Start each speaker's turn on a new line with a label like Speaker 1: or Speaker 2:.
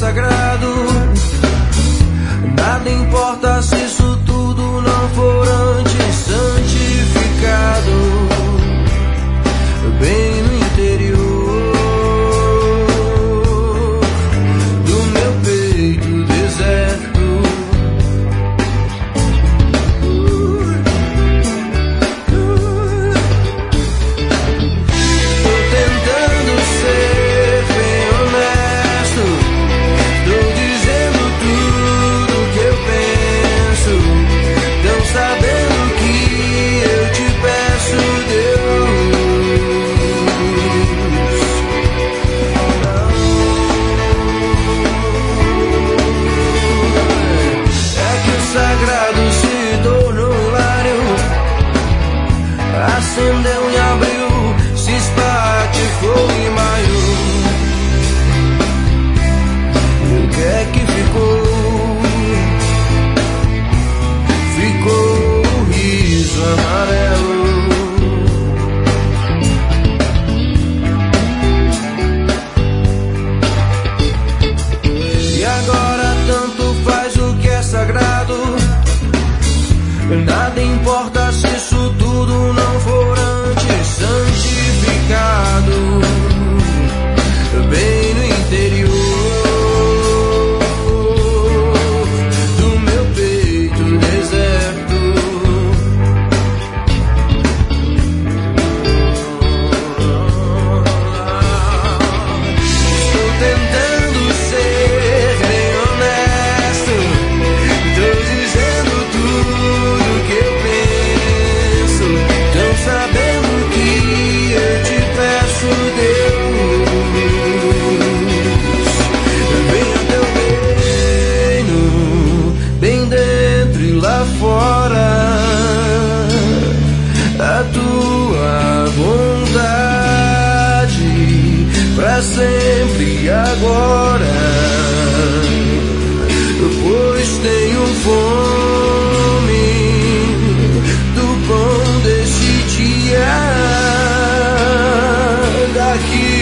Speaker 1: sagrado. Nada importa se isso tudo não for antes santificado, bem no interior do meu peito deserto. Tô tentando ser bem honesto, tô dizendo tudo que eu penso, tão sabendo que eu te peço, Deus. É que o sagrado se tornou hilário, acendeu em abril, se espatifou em maio. O que é que ficou? Ficou o riso amarelo. E agora tanto faz o que é sagrado. Nada importa se isso tudo não for antes santificado, bem no interior do meu peito deserto. Estou tentando ser bem honesto, tô dizendo tudo que eu penso, tão sabendo que eu te peço, Deus. Venha teu reino, bem dentro e lá fora, a tua vontade pra sempre e agora, pois tenho fome do pão desse dia, daqui